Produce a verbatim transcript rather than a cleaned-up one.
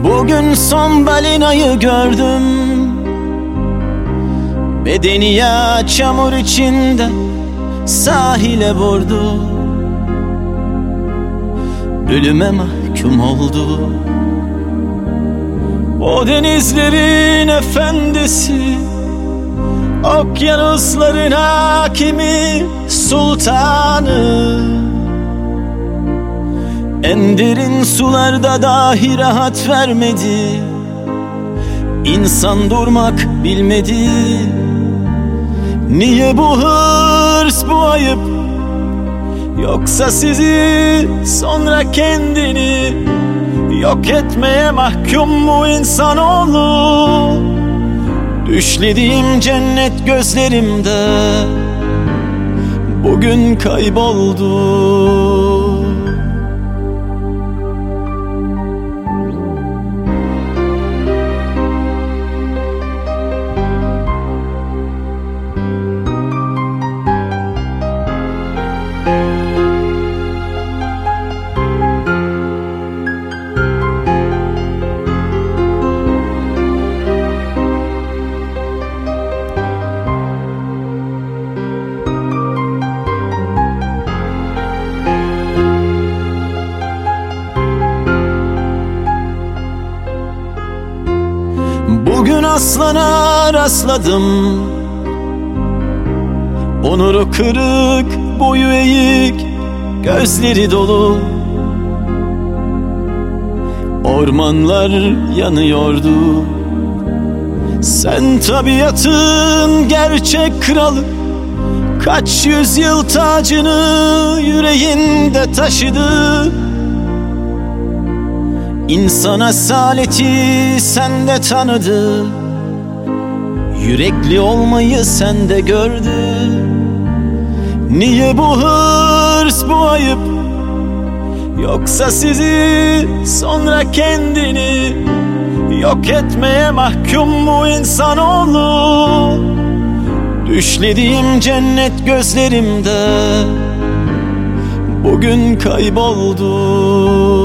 Bugün son balinayı gördüm. Bedeni ya çamur içinde sahile vurdu. Ölüme mahkum oldu. O denizlerin efendisi, okyanusların hakimi, sultanı. En derin sularda dahi rahat vermedi. İnsan durmak bilmedi. Niye bu hırs, bu ayıp? Yoksa sizi, sonra kendini yok etmeye mahkum mu insanoğlu? Düşlediğim cennet gözlerimde bugün kayboldu. Bugün aslana rastladım. Onuru kırık, boyu eğik, gözleri dolu. Ormanlar yanıyordu. Sen tabiatın gerçek kralı, kaç yüzyıl tacını yüreğinde taşıdı. İnsan asaleti sende tanıdı. Yürekli olmayı sende gördü. Niye bu hırs, bu ayıp? Yoksa sizi, sonra kendini yok etmeye mahkum mu insanoğlu? Düşlediğim cennet gözlerimde bugün kayboldu.